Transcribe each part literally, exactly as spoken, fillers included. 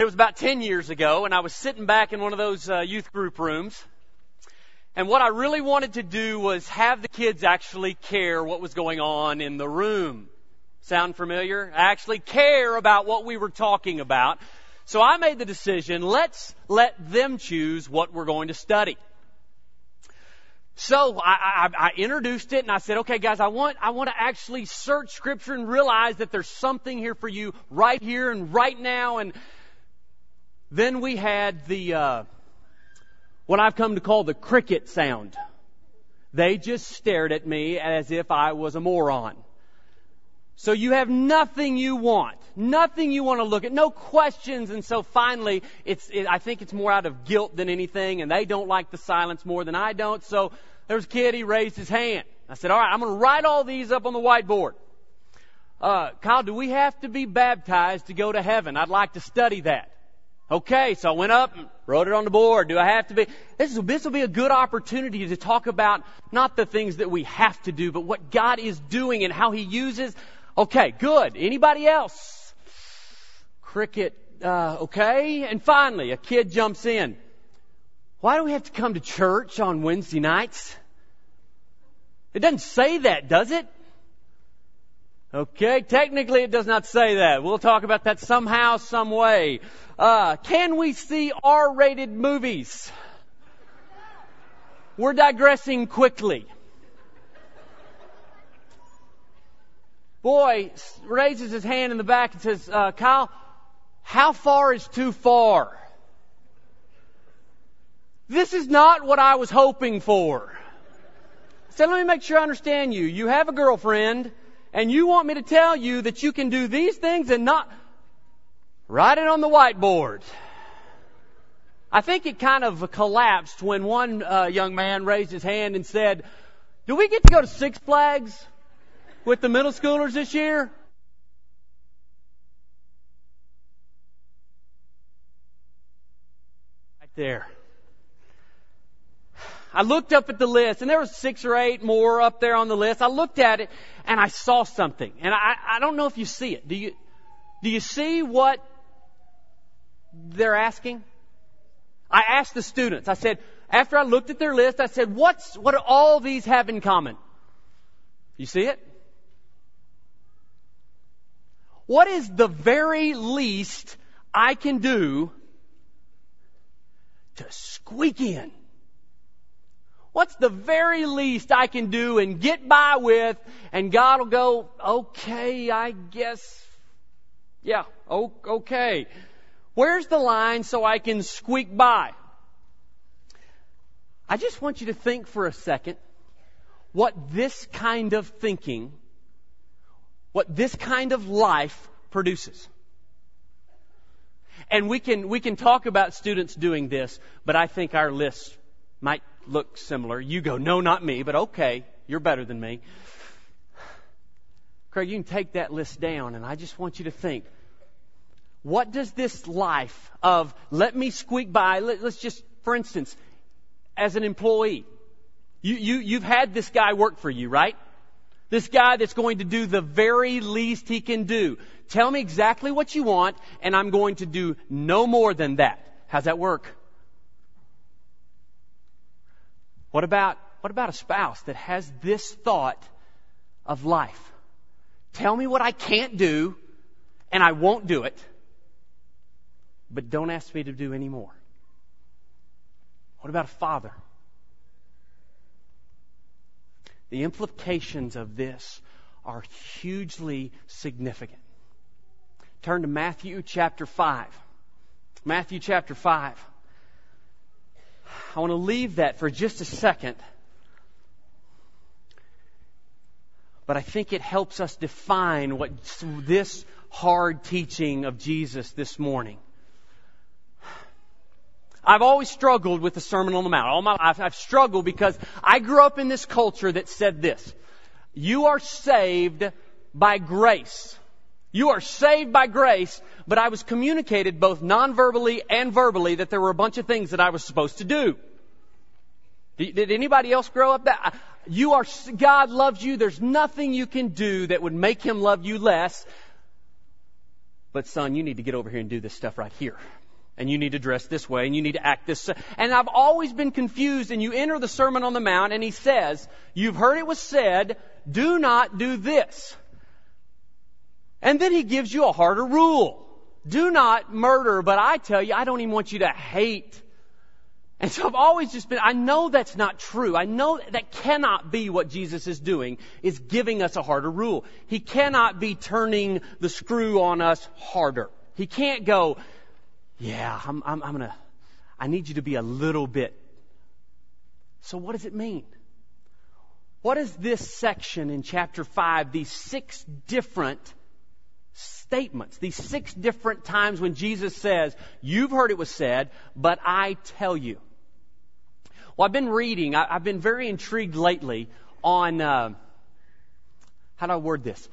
It was about ten years ago, and I was sitting back in one of those uh, youth group rooms. And what I really wanted to do was have the kids actually care what was going on in the room. Sound familiar? Actually care about what we were talking about. So I made the decision, let's let them choose what we're going to study. So I, I, I introduced it and I said, okay guys, I want, I want to actually search Scripture and realize that there's something here for you right here and right now. And then we had the, uh, what I've come to call the cricket sound. They just stared at me as if I was a moron. So you have nothing you want, nothing you want to look at, no questions. And so finally, it's, it, I think it's more out of guilt than anything. And they don't like the silence more than I don't. So there was a kid, he raised his hand. I said, all right, I'm going to write all these up on the whiteboard. Uh, Kyle, do we have to be baptized to go to heaven? I'd like to study that. Okay, so I went up and wrote it on the board. Do I have to be? This will, this will be a good opportunity to talk about not the things that we have to do, but what God is doing and how He uses. Okay, good. Anybody else? Cricket, uh, okay. And finally, a kid jumps in. Why do we have to come to church on Wednesday nights? It doesn't say that, does it? Okay, technically it does not say that. We'll talk about that somehow, some way. Uh, can we see R-rated movies? We're digressing quickly. Boy raises his hand in the back and says, uh, Kyle, how far is too far? This is not what I was hoping for. I said, let me make sure I understand you. You have a girlfriend, and you want me to tell you that you can do these things and not write it on the whiteboard. I think it kind of collapsed when one uh, young man raised his hand and said, do we get to go to Six Flags with the middle schoolers this year? Right there. I looked up at the list, and there was six or eight more up there on the list. I looked at it, and I saw something. And I, I don't know if you see it. Do you, do you see what they're asking? I asked the students. I said, after I looked at their list, I said, what's, what do all these have in common? You see it? What is the very least I can do to squeak in? What's the very least I can do and get by with, and God will go, okay, I guess, yeah, okay. Where's the line so I can squeak by? I just want you to think for a second what this kind of thinking, what this kind of life produces. And we can, we can talk about students doing this, but I think our list might look similar. You go, no, not me, but okay, you're better than me. Craig, you can take that list down, and I just want you to think, what does this life of let me squeak by, let, let's just, for instance, as an employee, you, you, you've had this guy work for you, right? This guy that's going to do the very least he can do. Tell me exactly what you want, and I'm going to do no more than that. How's that work? What about, what about a spouse that has this thought of life? Tell me what I can't do, and I won't do it, but don't ask me to do any more. What about a father? The implications of this are hugely significant. Turn to Matthew chapter five. Matthew chapter five. I want to leave that for just a second, but I think it helps us define what this hard teaching of Jesus this morning. I've always struggled with the Sermon on the Mount. All my life I've struggled because I grew up in this culture that said this: you are saved by grace. You are saved by grace, but I was communicated both non-verbally and verbally that there were a bunch of things that I was supposed to do. Did anybody else grow up that? You are, God loves you. There's nothing you can do that would make Him love you less. but son, you need to get over here and do this stuff right here. And you need to dress this way, and you need to act this. And I've always been confused, and you enter the Sermon on the Mount, and he says, you've heard it was said, do not do this. And then he gives you a harder rule. Do not murder, but I tell you, I don't even want you to hate. And so I've always just been, I know that's not true. I know that cannot be what Jesus is doing, is giving us a harder rule. He cannot be turning the screw on us harder. He can't go, yeah, I'm, I'm, I'm going to, I need you to be a little bit. So what does it mean? What is this section in chapter five, these six different statements, these six different times when Jesus says, you've heard it was said, but I tell you. Well, I've been reading, I, I've been very intrigued lately on, uh, how do I word this?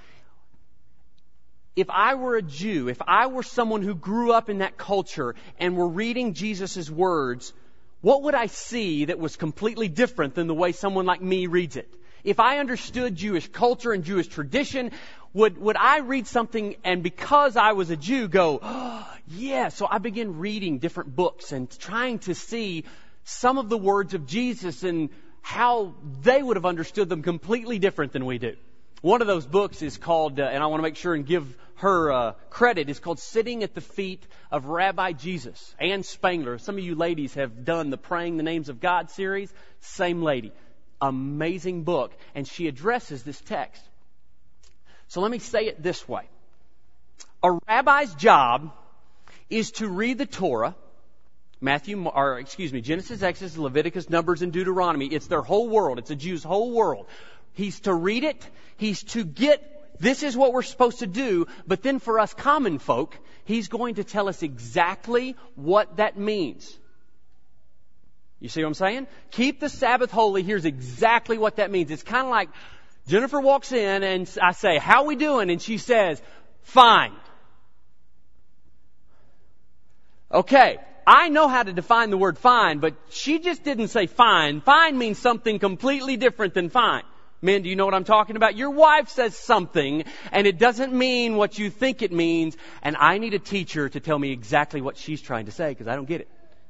If I were a Jew, if I were someone who grew up in that culture and were reading Jesus' words, what would I see that was completely different than the way someone like me reads it? If I understood Jewish culture and Jewish tradition, would, would I read something and because I was a Jew go, oh, yeah. So I began reading different books and trying to see some of the words of Jesus and how they would have understood them completely different than we do. One of those books is called, uh, and I want to make sure and give her uh, credit, is called Sitting at the Feet of Rabbi Jesus. Ann Spangler. Some of you ladies have done the Praying the Names of God series. Same lady. Amazing book. And she addresses this text. So let me say it this way. A rabbi's job is to read the Torah, Matthew, or excuse me, Genesis, Exodus, Leviticus, Numbers, and Deuteronomy. It's their whole world. It's a Jew's whole world. He's to read it. He's to get, this is what we're supposed to do. But then for us common folk, he's going to tell us exactly what that means. You see what I'm saying? Keep the Sabbath holy. Here's exactly what that means. It's kind of like Jennifer walks in and I say, how we doing? And she says, fine. Okay. I know how to define the word fine, but she just didn't say fine. Fine means something completely different than fine. Men, do you know what I'm talking about? Your wife says something, and it doesn't mean what you think it means, and I need a teacher to tell me exactly what she's trying to say, because I don't get it.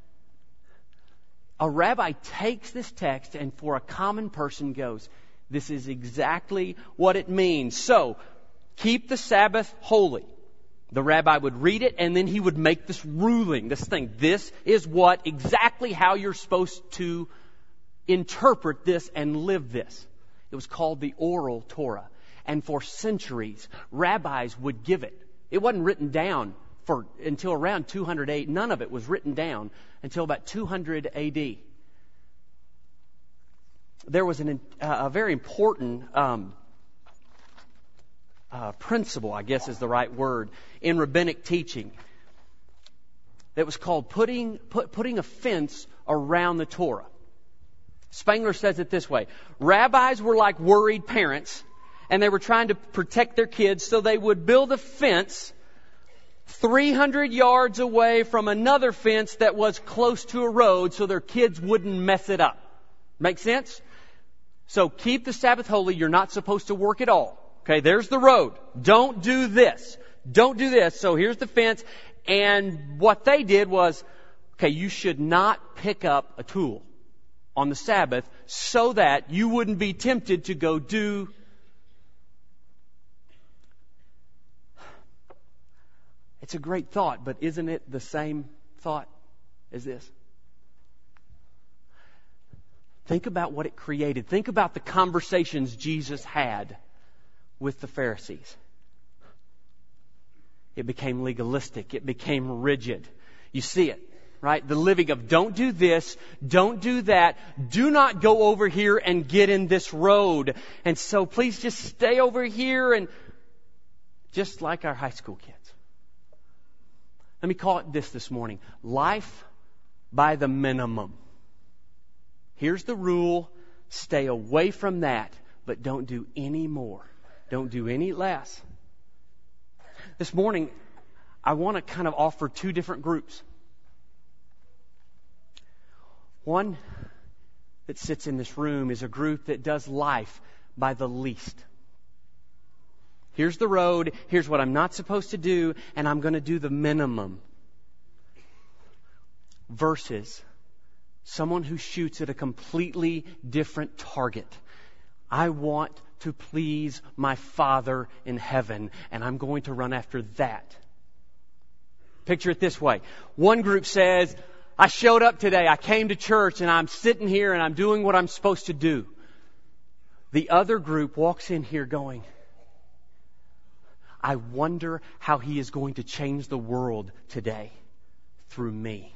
A rabbi takes this text, and for a common person goes, this is exactly what it means. So, keep the Sabbath holy. The rabbi would read it, and then he would make this ruling, this thing. This is what, exactly how you're supposed to interpret this and live this. It was called the oral Torah. And for centuries, rabbis would give it. It wasn't written down for until around two hundred A D. None of it was written down until about two hundred A D. There was an, uh, a very important um, uh, principle, I guess is the right word, in rabbinic teaching that was called putting, put, putting a fence around the Torah. Spangler says it this way. Rabbis were like worried parents, and they were trying to protect their kids, so they would build a fence three hundred yards away from another fence that was close to a road so their kids wouldn't mess it up. Make sense? So keep the Sabbath holy. You're not supposed to work at all. Okay, there's the road. Don't do this. Don't do this. So here's the fence. And what they did was, okay, you should not pick up a tool on the Sabbath so that you wouldn't be tempted to go do. It's a great thought, but isn't it the same thought as this? Think about what it created. Think about the conversations Jesus had with the Pharisees. It became legalistic. It became rigid. You see it. Right? The living of don't do this, don't do that, do not go over here and get in this road. And so please just stay over here, and just like our high school kids. Let me call it this this morning. Life by the minimum. Here's the rule. Stay away from that, but don't do any more. Don't do any less. This morning, I want to kind of offer two different groups. One that sits in this room is a group that does life by the least. Here's the road. Here's what I'm not supposed to do. And I'm going to do the minimum. Versus someone who shoots at a completely different target. I want to please my Father in heaven, and I'm going to run after that. Picture it this way. One group says, I showed up today, I came to church, and I'm sitting here and I'm doing what I'm supposed to do. The other group walks in here going, I wonder how He is going to change the world today through me.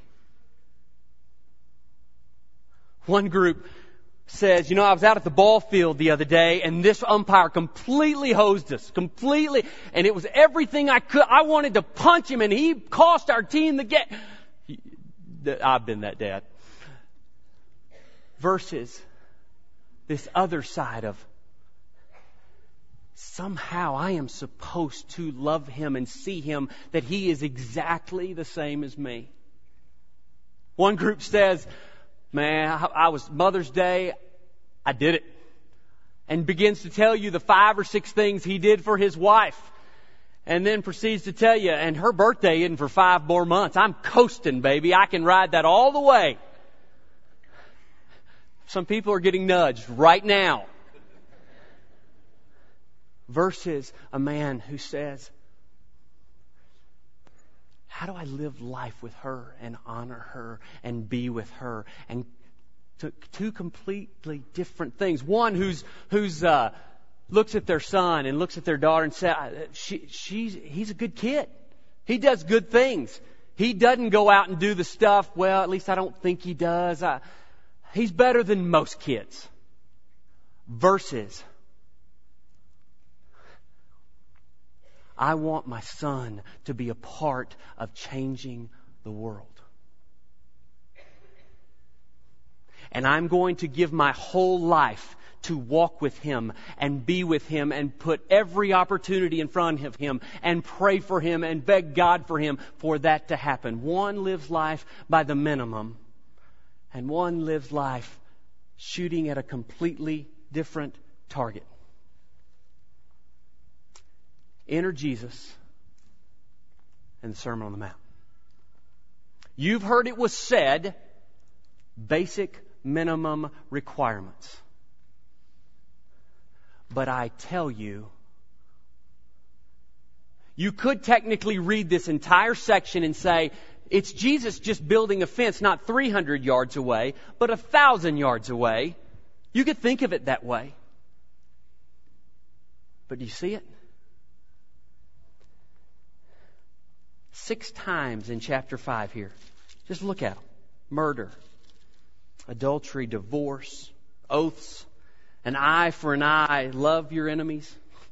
One group says, you know, I was out at the ball field the other day and this umpire completely hosed us, completely, and it was everything I could. I wanted to punch him and he cost our team the game. I've been that dad. Versus this other side of, somehow I am supposed to love Him and see Him that He is exactly the same as me. One group says, man, I was Mother's Day, I did it. And begins to tell you the five or six things he did for his wife. And then proceeds to tell you, and her birthday isn't for five more months. I'm coasting, baby. I can ride that all the way. Some people are getting nudged right now. Versus a man who says, how do I live life with her and honor her and be with her? And to, two completely different things. One who's who's uh, looks at their son and looks at their daughter and says, she, she's he's a good kid. He does good things. He doesn't go out and do the stuff. Well, at least I don't think he does. I, he's better than most kids. Versus, I want my son to be a part of changing the world. And I'm going to give my whole life to walk with Him and be with Him and put every opportunity in front of Him and pray for Him and beg God for Him for that to happen. One lives life by the minimum, and one lives life shooting at a completely different target. Enter Jesus and the Sermon on the Mount. You've heard it was said, basic minimum requirements. But I tell you, you could technically read this entire section and say, it's Jesus just building a fence not three hundred yards away, but a thousand yards away. You could think of it that way. But do you see it? Six times in chapter five here. Just look at them. Murder, adultery, divorce, oaths, an eye for an eye, love your enemies.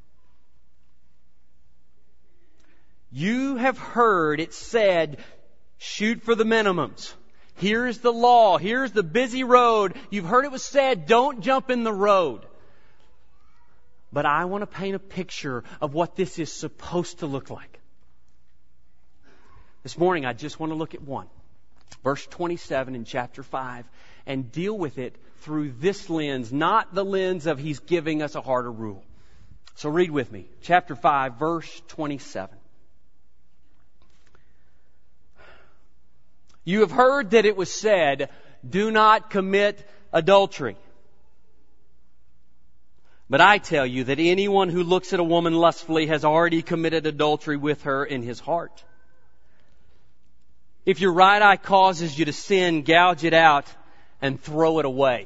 You have heard it said, shoot for the minimums. Here's the law. Here's the busy road. You've heard it was said, don't jump in the road. But I want to paint a picture of what this is supposed to look like. This morning, I just want to look at one. Verse twenty-seven in chapter five, and deal with it through this lens, not the lens of He's giving us a harder rule. So read with me. Chapter five, verse twenty-seven. You have heard that it was said, do not commit adultery. But I tell you that anyone who looks at a woman lustfully has already committed adultery with her in his heart. If your right eye causes you to sin, gouge it out and throw it away.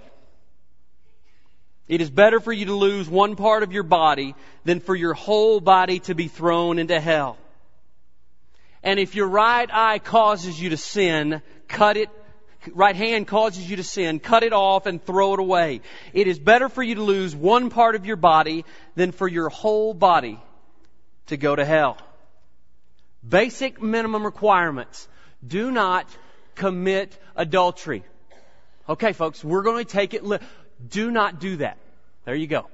It is better for you to lose one part of your body than for your whole body to be thrown into hell. And if your right eye causes you to sin, cut it, right hand causes you to sin, cut it off and throw it away. It is better for you to lose one part of your body than for your whole body to go to hell. Basic minimum requirements. Do not commit adultery. Okay, folks, we're going to take it. Li- do not do that. There you go.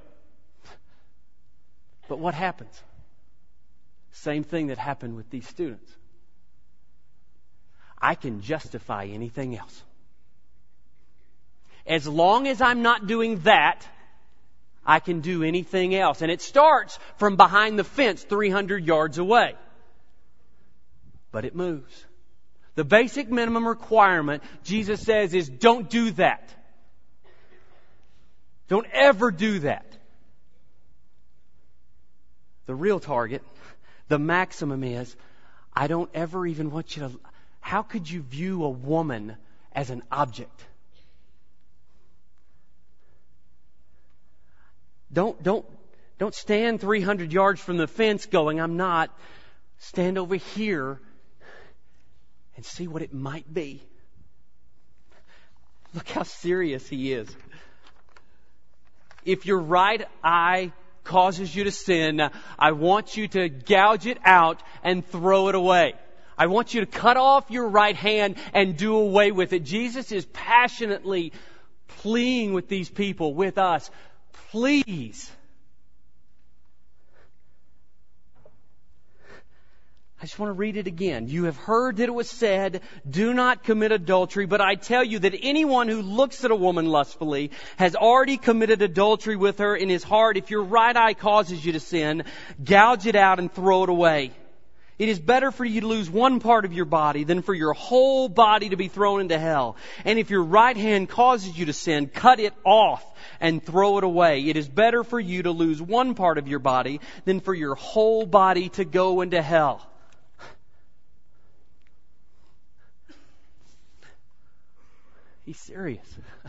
But what happens? Same thing that happened with these students. I can justify anything else. As long as I'm not doing that, I can do anything else. And it starts from behind the fence three hundred yards away. But it moves. The basic minimum requirement, Jesus says, is don't do that. Don't ever do that. The real target, the maximum is, I don't ever even want you to... How could you view a woman as an object? Don't, don't, don't stand three hundred yards from the fence going, I'm not. Stand over here and see what it might be. Look how serious he is. If your right eye causes you to sin, I want you to gouge it out and throw it away. I want you to cut off your right hand and do away with it. Jesus is passionately pleading with these people, with us. Please. I just want to read it again. You have heard that it was said, do not commit adultery, but I tell you that anyone who looks at a woman lustfully has already committed adultery with her in his heart. If your right eye causes you to sin, gouge it out and throw it away. It is better for you to lose one part of your body than for your whole body to be thrown into hell. And if your right hand causes you to sin, cut it off and throw it away. It is better for you to lose one part of your body than for your whole body to go into hell. He's serious.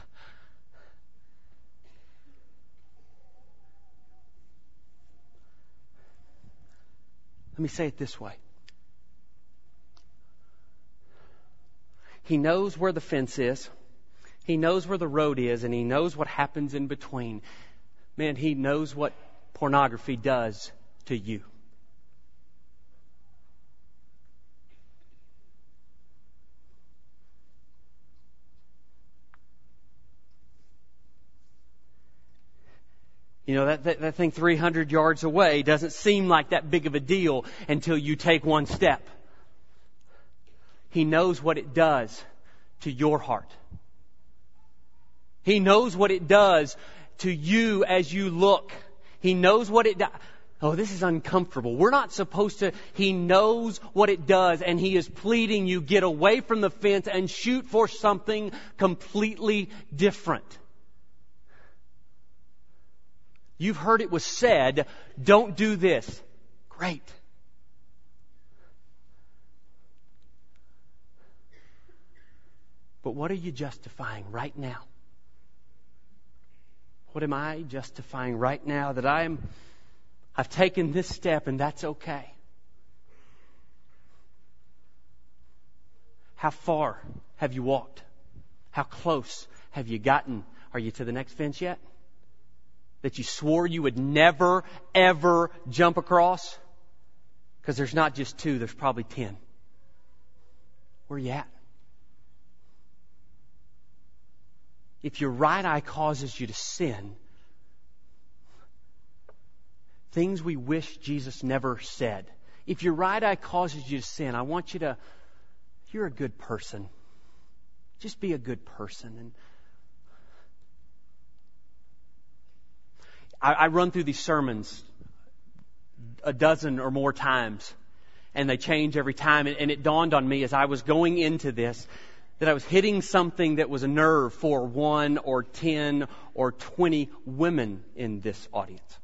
Let me say it this way. He knows where the fence is. He knows where the road is, and He knows what happens in between. Man, He knows what pornography does to you. You know, that, that, that thing three hundred yards away doesn't seem like that big of a deal until you take one step. He knows what it does to your heart. He knows what it does to you as you look. He knows what it does. Oh, this is uncomfortable. We're not supposed to. He knows what it does, and He is pleading you get away from the fence and shoot for something completely different. You've heard it was said, don't do this. Great. But what are you justifying right now? What am I justifying right now that I'm, I've taken this step and that's okay? How far have you walked? How close have you gotten? Are you to the next fence yet? That you swore you would never, ever jump across? Because there's not just two, there's probably ten. Where are you at? If your right eye causes you to sin, things we wish Jesus never said. If your right eye causes you to sin, I want you to, if you're a good person, just be a good person. And I, I run through these sermons a dozen or more times, and they change every time. And, and it dawned on me as I was going into this that I was hitting something that was a nerve for one or ten or twenty women in this audience.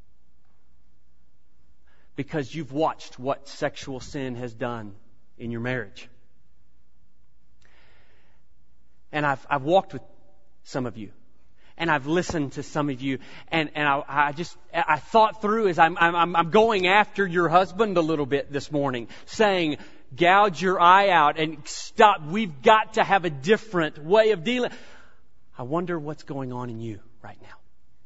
Because you've watched what sexual sin has done in your marriage. And I've, I've walked with some of you. And I've listened to some of you. And, and I, I just, I thought through as I'm, I'm, I'm going after your husband a little bit this morning, saying, gouge your eye out and stop. We've got to have a different way of dealing. I wonder what's going on in you right now.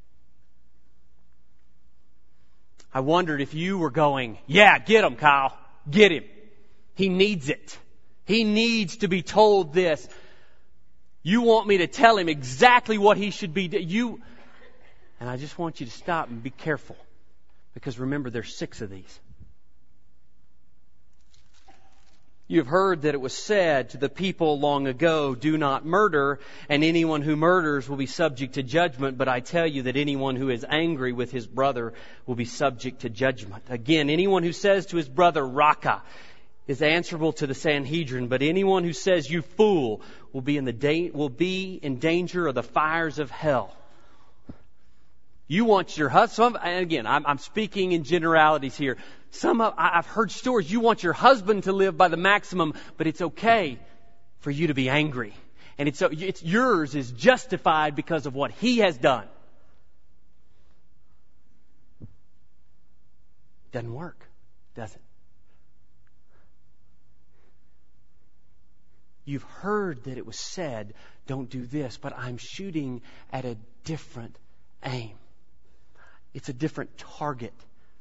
I wondered if you were going, yeah, get him, Kyle. Get him. He needs it. He needs to be told this. You want me to tell him exactly what he should be. You, and I just want you to stop and be careful. Because remember, there's six of these. You have heard that it was said to the people long ago, do not murder, and anyone who murders will be subject to judgment. But I tell you that anyone who is angry with his brother will be subject to judgment. Again, anyone who says to his brother, Raka, is answerable to the Sanhedrin. But anyone who says, you fool, will be in the da- will be in danger of the fires of hell. You want your husband, and again, I'm, I'm speaking in generalities here. Some of, I've heard stories, you want your husband to live by the maximum, but it's okay for you to be angry. And it's, it's yours is justified because of what he has done. Doesn't work, does it? You've heard that it was said, don't do this, but I'm shooting at a different aim. It's a different target.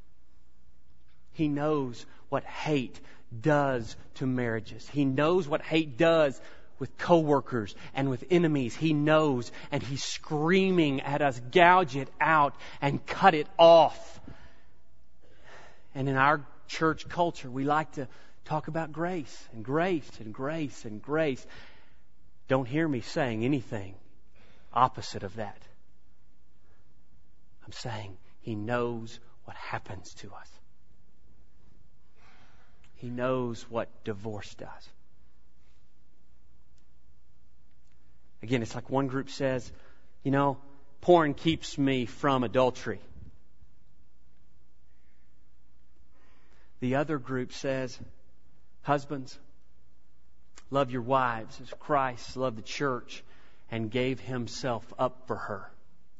He knows what hate does to marriages. He knows what hate does with coworkers and with enemies. He knows, and he's screaming at us, gouge it out and cut it off. And in our church culture, we like to talk about grace and grace and grace and grace. Don't hear me saying anything opposite of that. I'm saying He knows what happens to us. He knows what divorce does. Again, it's like one group says, you know, porn keeps me from adultery. The other group says, husbands, love your wives as Christ loved the church and gave Himself up for her.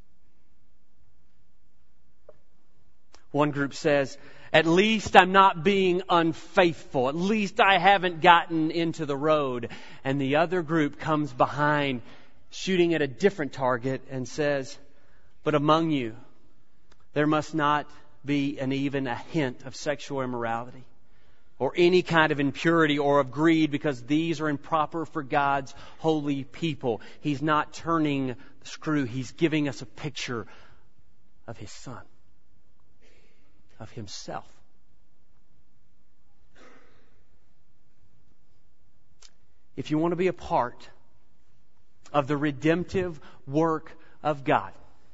One group says, at least I'm not being unfaithful. At least I haven't gotten into the road. And the other group comes behind, shooting at a different target, and says, but among you, there must not be an even a hint of sexual immorality or any kind of impurity or of greed, because these are improper for God's holy people. He's not turning the screw. He's giving us a picture of His Son, of Himself. If you want to be a part of the redemptive work of God,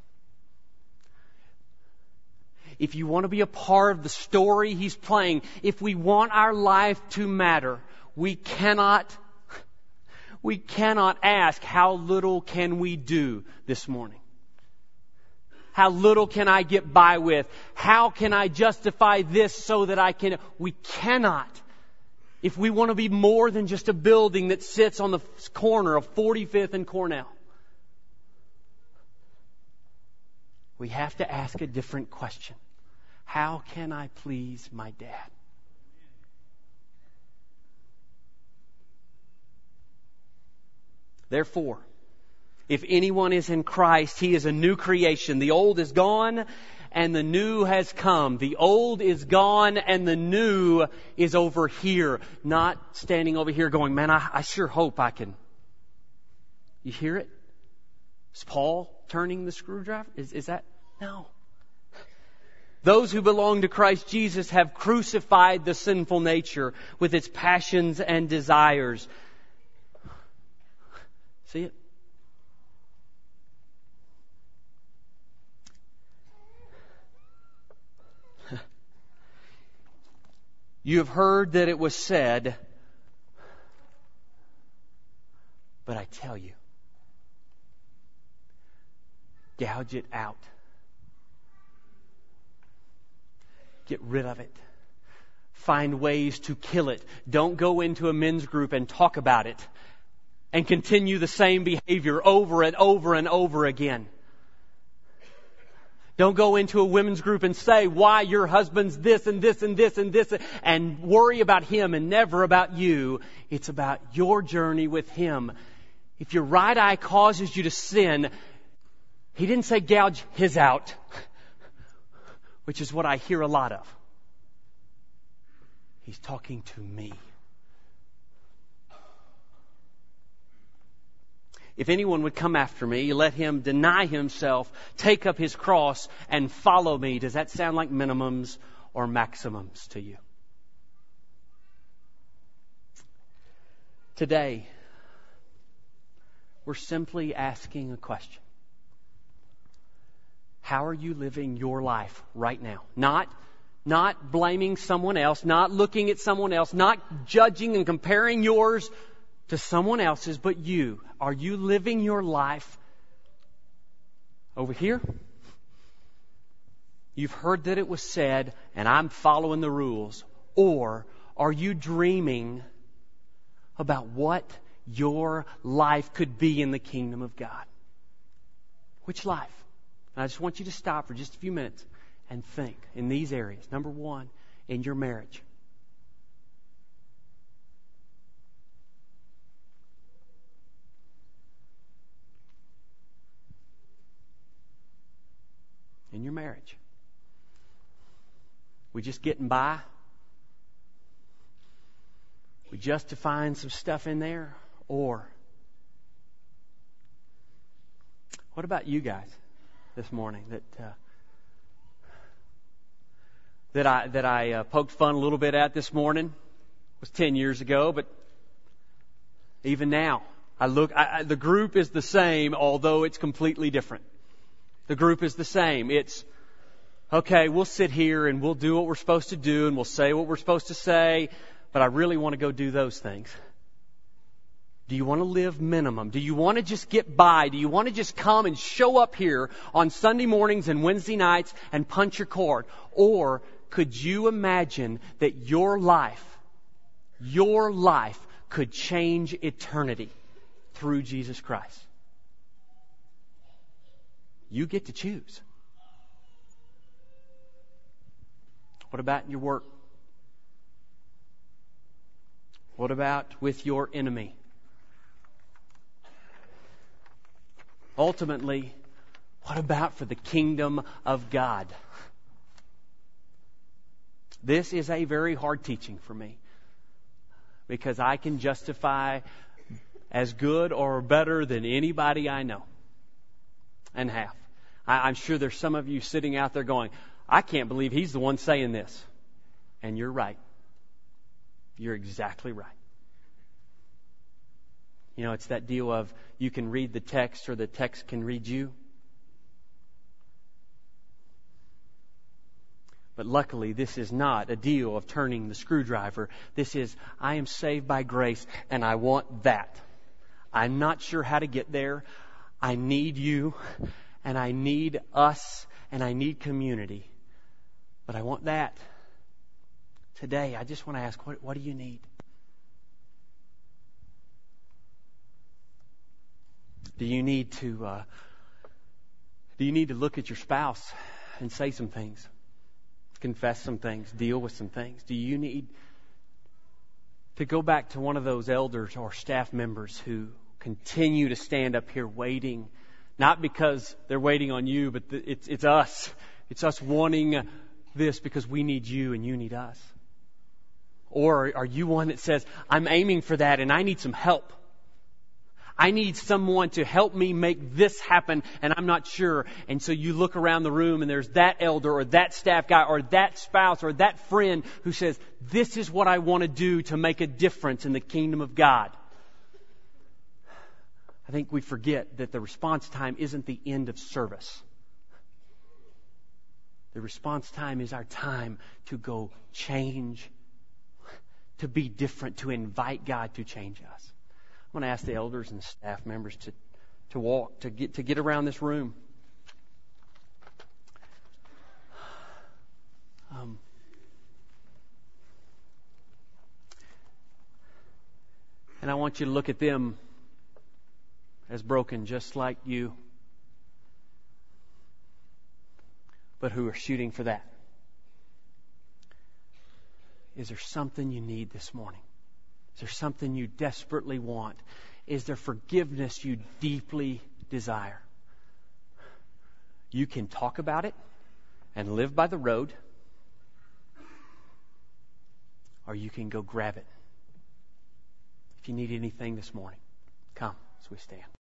if you want to be a part of the story He's playing, if we want our life to matter, we cannot, we cannot ask, how little can we do this morning? How little can I get by with? How can I justify this so that I can... We cannot. If we want to be more than just a building that sits on the corner of forty-fifth and Cornell, we have to ask a different question. How can I please my dad? Therefore, if anyone is in Christ, he is a new creation. The old is gone and the new has come. The old is gone and the new is over here. Not standing over here going, man, I, I sure hope I can. You hear it? Is Paul turning the screwdriver? Is, is that? No. Those who belong to Christ Jesus have crucified the sinful nature with its passions and desires. See it? You have heard that it was said, but I tell you, gouge it out. Get rid of it. Find ways to kill it. Don't go into a men's group and talk about it and continue the same behavior over and over and over again. Don't go into a women's group and say why your husband's this and this and this and this and worry about him and never about you. It's about your journey with Him. If your right eye causes you to sin, He didn't say gouge his out, which is what I hear a lot of. He's talking to me. If anyone would come after me, let him deny himself, take up his cross, and follow me. Does that sound like minimums or maximums to you? Today, we're simply asking a question. How are you living your life right now? Not, not blaming someone else, not looking at someone else, not judging and comparing yours to someone else's, but you. Are you living your life over here? You've heard that it was said, and I'm following the rules. Or are you dreaming about what your life could be in the kingdom of God? Which life? And I just want you to stop for just a few minutes and think in these areas. Number one, in your marriage. In your marriage. We just getting by? We justifying some stuff in there? Or what about you guys this morning that uh, that I that I uh, poked fun a little bit at this morning? It was ten years ago, but even now, I look. I, I, the group is the same, although it's completely different. The group is the same. It's okay. We'll sit here and we'll do what we're supposed to do, and we'll say what we're supposed to say. But I really want to go do those things. Do you want to live minimum? Do you want to just get by? Do you want to just come and show up here on Sunday mornings and Wednesday nights and punch your cord? Or could you imagine that your life, your life could change eternity through Jesus Christ? You get to choose. What about in your work? What about with your enemy? Ultimately, what about for the kingdom of God? This is a very hard teaching for me because I can justify as good or better than anybody I know and have. I, I'm sure there's some of you sitting out there going, I can't believe he's the one saying this. And you're right. You're exactly right. You know, it's that deal of you can read the text or the text can read you. But luckily, this is not a deal of turning the screwdriver. This is, I am saved by grace and I want that. I'm not sure how to get there. I need you and I need us and I need community. But I want that. Today, I just want to ask, what, what do you need? Do you need to uh, do you need to look at your spouse and say some things, confess some things, deal with some things? Do you need to go back to one of those elders or staff members who continue to stand up here waiting, not because they're waiting on you, but it's it's us. It's us wanting this because we need you and you need us. Or are you one that says, I'm aiming for that and I need some help? I need someone to help me make this happen and I'm not sure. And so you look around the room and there's that elder or that staff guy or that spouse or that friend who says, this is what I want to do to make a difference in the kingdom of God. I think we forget that the response time isn't the end of service. The response time is our time to go change, to be different, to invite God to change us. I'm going to ask the elders and staff members to, to walk, to get to get around this room. Um, and I want you to look at them as broken, just like you, but who are shooting for that. Is there something you need this morning? Is there something you desperately want? Is there forgiveness you deeply desire? You can talk about it and live by the road, or you can go grab it. If you need anything this morning, come as we stand.